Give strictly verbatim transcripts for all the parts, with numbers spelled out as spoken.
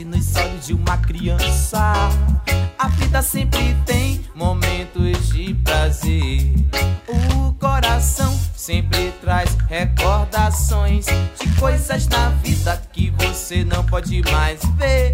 nos olhos de uma criança. A vida sempre tem momentos de prazer. O coração sempre traz recordações de coisas na vida que você não pode mais ver.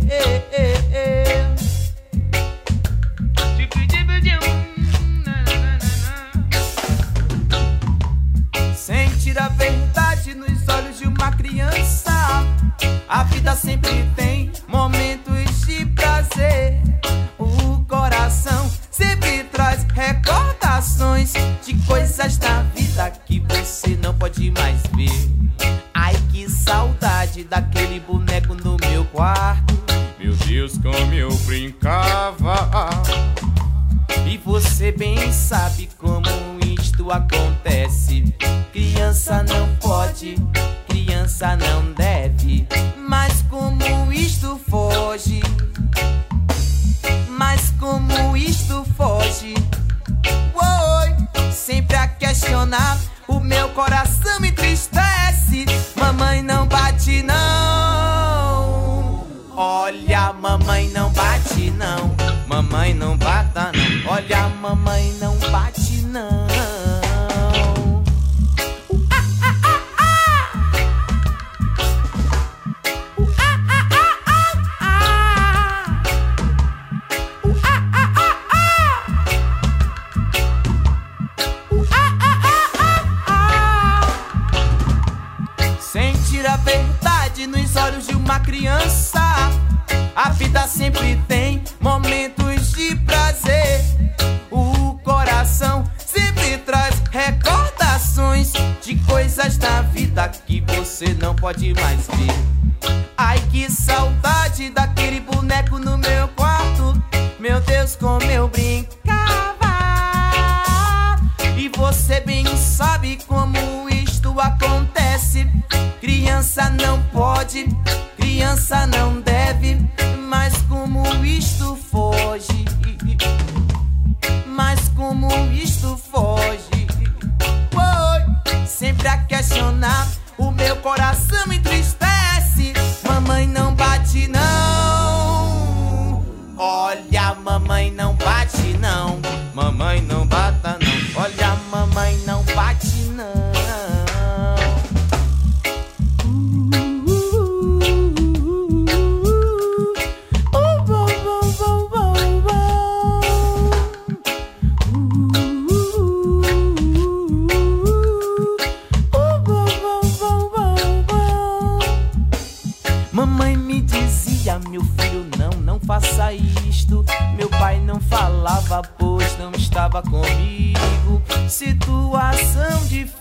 Sentir a verdade nos olhos de uma criança. A vida sempre tem momentos de prazer. O coração sempre traz recordações de coisas da vida que você não pode mais ver. Ai, que saudade daquele boneco no meu quarto. Meu Deus, como eu brincava. E você bem sabe como isto acontece. Criança não pode, criança não deve. Mas como isto foge, mas como isto foge. Oi, sempre a questionar, o meu coração me entristece. Mamãe não bate não. Olha, mamãe não bate não. Mamãe não bata não. Olha, mamãe não bate não. Sentir a verdade nos olhos de uma criança. A vida sempre tem momentos de prazer. O coração sempre traz recordações de coisas da vida que você não pode mais ver. Ai, que saudade daquele boneco no meu quarto. Meu Deus, como eu brincava. E você bem sabe como isto acontece. Criança não pode, criança não deve. Mas como isto foge, mas como isto foge. Oi, sempre a questionar, o meu coração me entristece. Mamãe não bate não. Olha, mamãe não bate não. Mamãe não bata não. Olha, mamãe não bate não. Mamãe me dizia, meu filho, não, não faça isto. Meu pai não falava, pois não estava comigo. Situação difícil